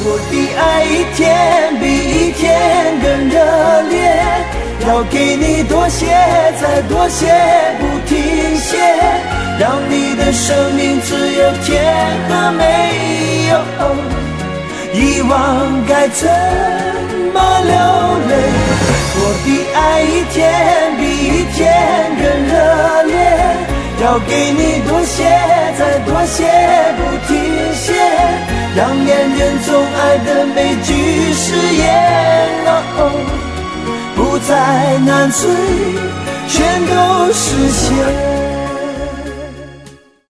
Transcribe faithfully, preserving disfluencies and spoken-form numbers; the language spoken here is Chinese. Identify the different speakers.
Speaker 1: 我的爱一天比一天更热烈，要给你多些，再多些，不停歇，让你的生命只有甜和没有遗忘，该怎么流泪？我的爱一天比一天更热烈，要给你多些，再多些，不停歇，让恋人总爱的每句誓言，哦，不再难追，全都实现。